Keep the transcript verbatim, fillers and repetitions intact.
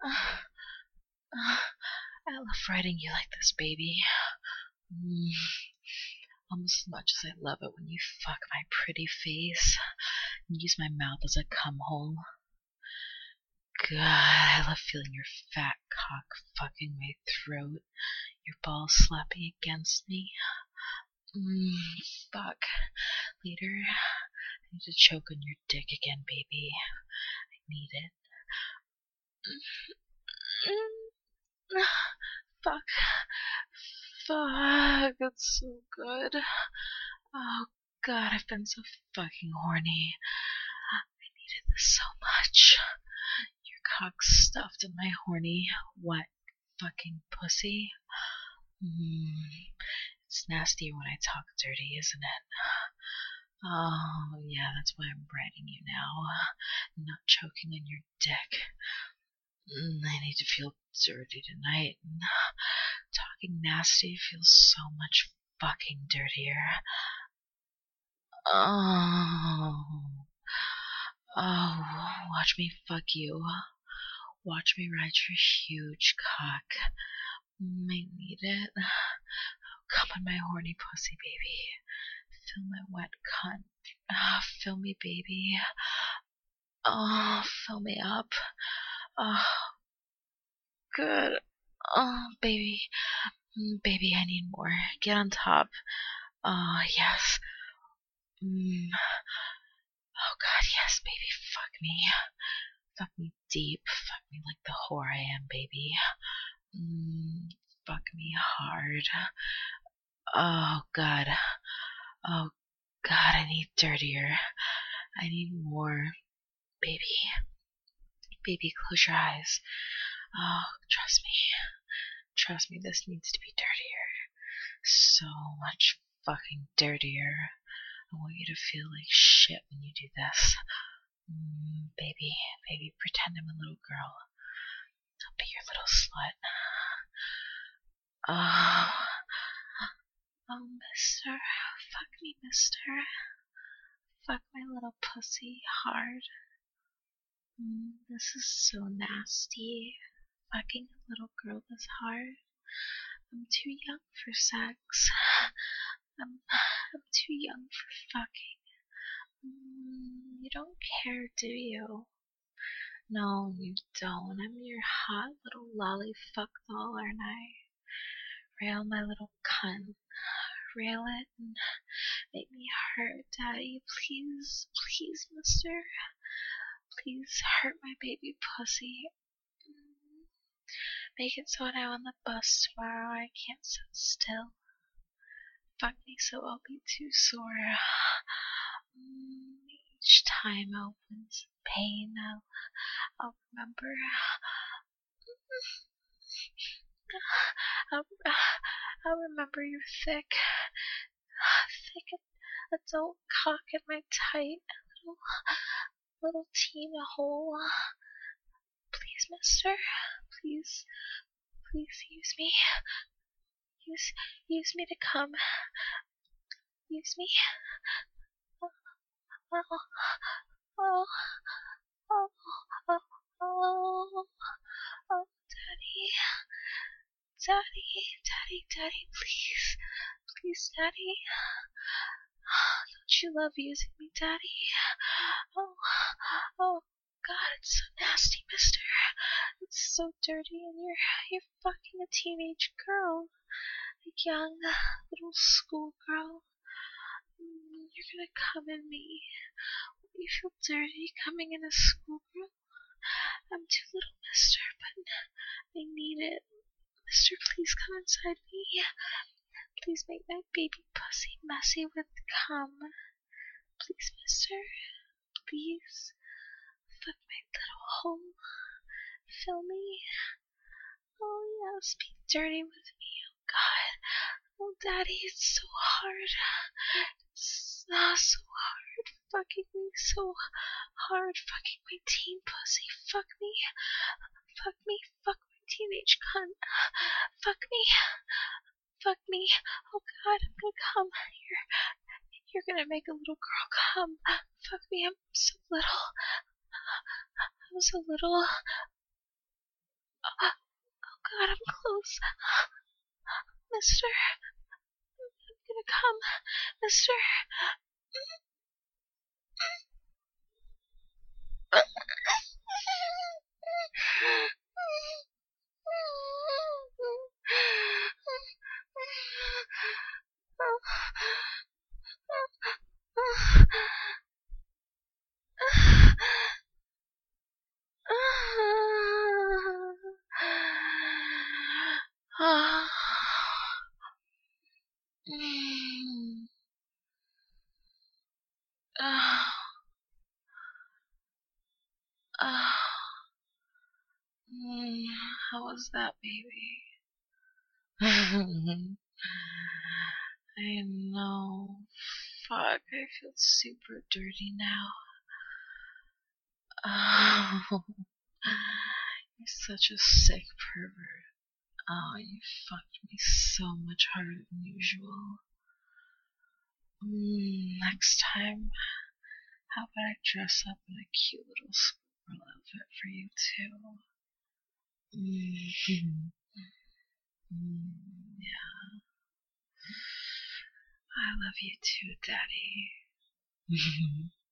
I love riding you like this, baby. Mm. Almost as much as I love it when you fuck my pretty face and use my mouth as a cum hole. God, I love feeling your fat cock fucking my throat, your balls slapping against me. Mmm, fuck. Later, I need to choke on your dick again, baby. I need it. Mm, fuck. Fuck, it's so good. Oh god, I've been so fucking horny. I needed this so much. Your cock's stuffed in my horny, wet fucking pussy. Mm, it's nastier when I talk dirty, isn't it? Oh, yeah, that's why I'm riding you now. Not choking on your dick. Mm, I need to feel dirty tonight. Talking nasty feels so much fucking dirtier. Oh. Oh, watch me fuck you. Watch me ride your huge cock. Might need it. Come on my horny pussy, baby. Fill my wet cunt. Oh, fill me, baby. Oh, fill me up. Oh, good. Oh, baby. Baby, I need more. Get on top. Oh, yes. Mm. Oh, God, yes, baby. Fuck me. Fuck me deep. Fuck me like the whore I am, baby. Mm. Fuck me hard. Oh, God. Oh, God, I need dirtier. I need more. Baby. Baby, close your eyes. Oh, trust me. Trust me, this needs to be dirtier. So much fucking dirtier. I want you to feel like shit when you do this. Mm, baby, baby, pretend I'm a little girl. I'll be your little slut. Oh, oh, mister. Fuck me, mister. Fuck my little pussy hard. Mm, this is so nasty. Fucking a little girl this hard. I'm too young for sex. I'm, I'm too young for fucking. Mm, you don't care, do you? No, you don't. I'm your hot little lolly fuck doll, aren't I? Rail my little cunt. Rail it and make me hurt, Daddy. Please, please, mister. Please hurt my baby pussy. Mm. Make it so when I'm on the bus tomorrow I can't sit still. Fuck me so I'll be too sore. Mm, each time I'll wince in pain, I'll, I'll remember. I'll, I'll remember your thick, thick adult cock in my tight little, little teeny hole. Please, mister, please, please use me. Use, use me to come. Use me. Oh, oh, oh, oh, oh, oh, oh, Daddy, Daddy, Daddy, Daddy, please, please, Daddy. Don't you love using me, Daddy? Oh, oh, God, it's so nasty, mister. It's so dirty, and you're, you're fucking a teenage girl. A young little schoolgirl. Mm, you're gonna come in me. Will you feel dirty coming in a schoolgirl? I'm too little, mister, but I need it. Mister, please come inside me. Please make my baby pussy messy with cum. Please, mister. Please. Fuck my little hole. Fill me. Oh, yes, be dirty with me. Oh, God. Oh, Daddy, it's so hard. It's not so hard. Fucking me so hard. Fucking my teen pussy. Fuck me. Fuck me. Fuck my teenage cunt. Fuck me. Fuck me. Oh, God, I'm gonna come. You're, you're gonna make a little girl come. Fuck me. I'm so little. I'm so little. God, I'm close. Mister, I'm gonna come. Mister. How was that, baby? I know. Fuck, I feel super dirty now. Oh, you're such a sick pervert. Oh, you fucked me so much harder than usual. Mm, next time, how about I dress up in a cute little squirrel outfit for you too? Mm, mm, yeah. I love you too, Daddy.